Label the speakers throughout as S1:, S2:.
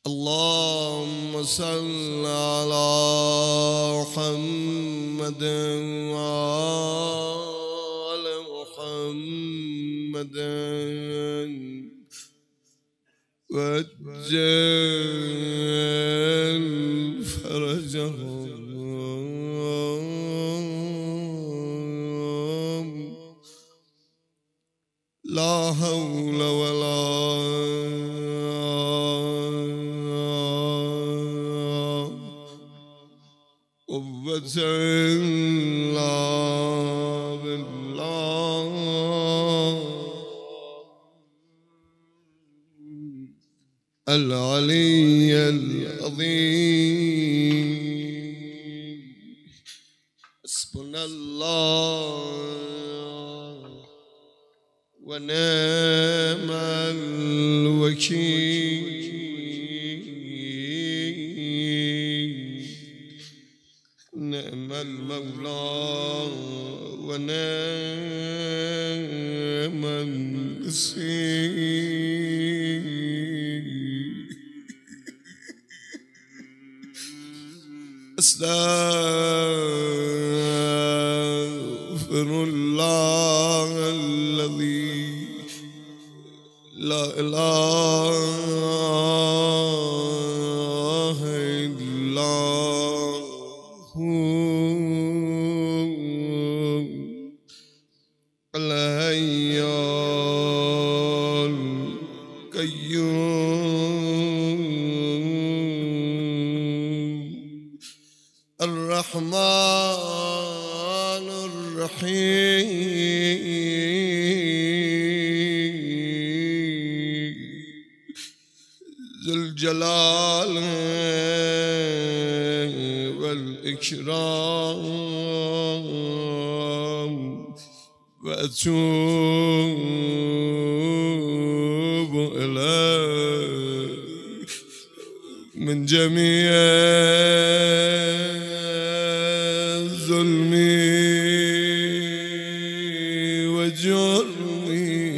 S1: اللهم صل على محمد وآل محمد وعجل فرجهم لا حول ولا قوة إلا بالله العلي العظيم. حسبنا الله ونعم الوكيل. نعم المولى ونعم النصير. أستغفر الله الذي لا إله إلا هو الحي القيوم الرحمن الرحيم ذو الجلال والإكرام. وأتوب إليك من جميع ظلمي وجرمي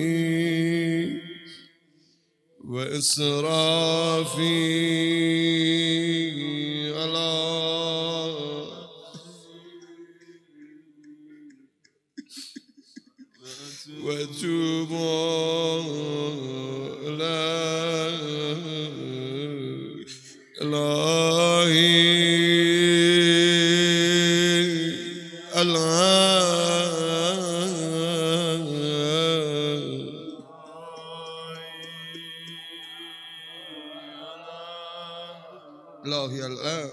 S1: وإسرافي على وأتوب إليك إلهي إلهي الآن.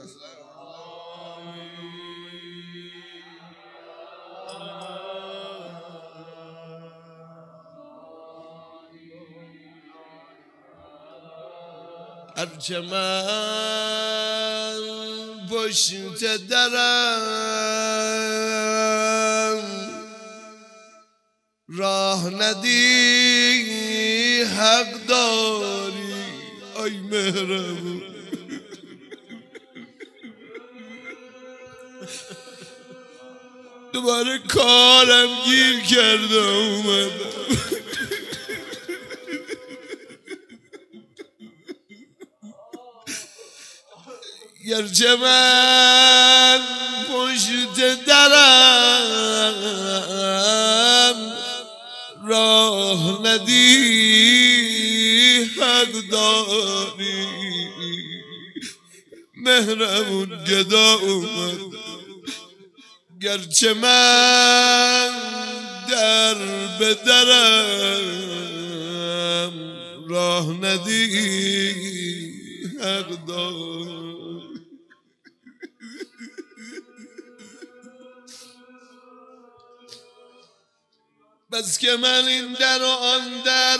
S1: هرچه من پشت درم راه ندی حق داری ای مهربون. دوباره کارم گیر کرده اومدم. گرچه من پشت درم راه ندی حق داری مهرمون گدا اومد. گرچه من در به درم راه ندی حق داری. بس که من این در و آن در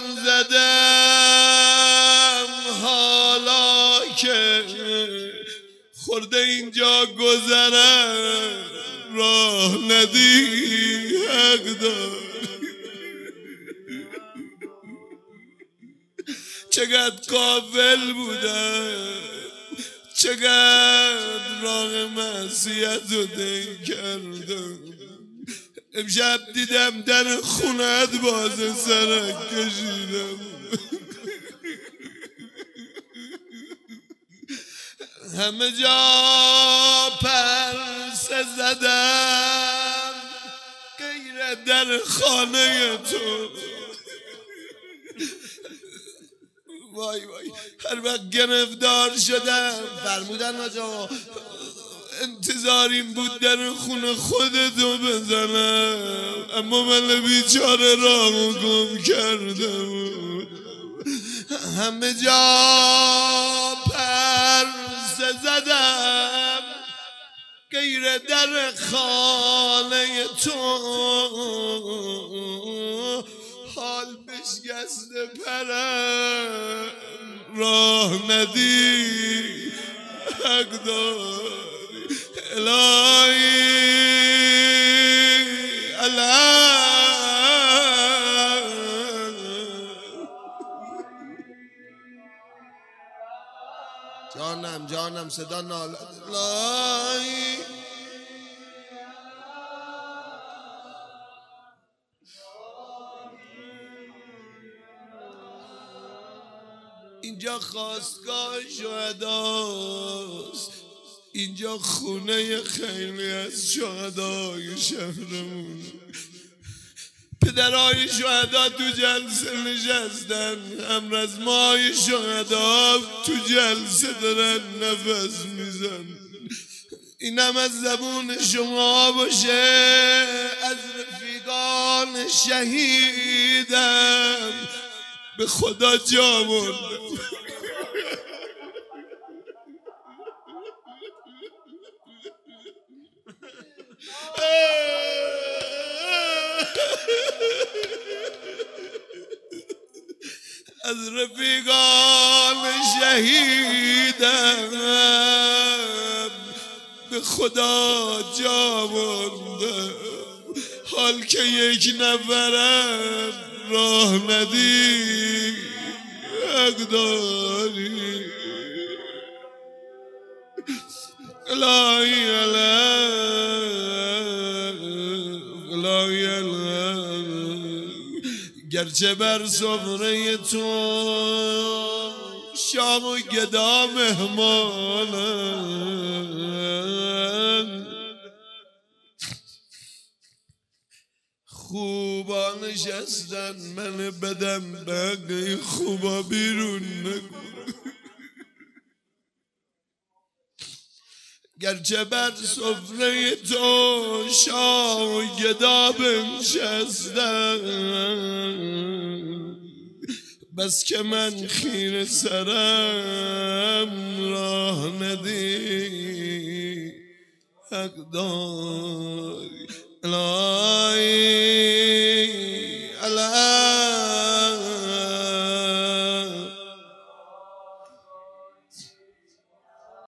S1: زدم حالا که خورده اینجا گذرم راه ندی حق داری. چقدر غافل بودم، چقدر راه معصیت رو دل کردم. امشب دیدم در خونت باز سرک کشیدم. همه جا پرسه زدم غیر در خانه تو. وای وای هر وقت گرفتار شدم فرمودن آجا انتظار این بود در خونه خودتو بزنم، اما من بیچاره راهو گم کردم. همه جا پرسه زدم غیر در خانه تو. حال بشکسته پرم راه ندی حق داری الهی جانم صدا نال الهی اینجا خواستگاه شهداست، اینجا خونه خیلی از شهدای شهرمون. پدرای شهدا تو جلسه نشستن، همرزمای شهدا تو جلسه دارن نفس میزن. اینم از زبون شما باشه، از رفیقان شهیدم به خدا جا بردم. از رفیقان شهیدم به خدا جا بردم. حال که یک نفرم راه ندی حق داری الهی گرچه بر سفره تو شام و گدا مهمانن، خوبا نشستن من بدم بقیه خوبا بیرون نکن. گرچه بر سفره تو شام و گدا بنشستم، بس که من خیره سرم راه ندی حق داری الهی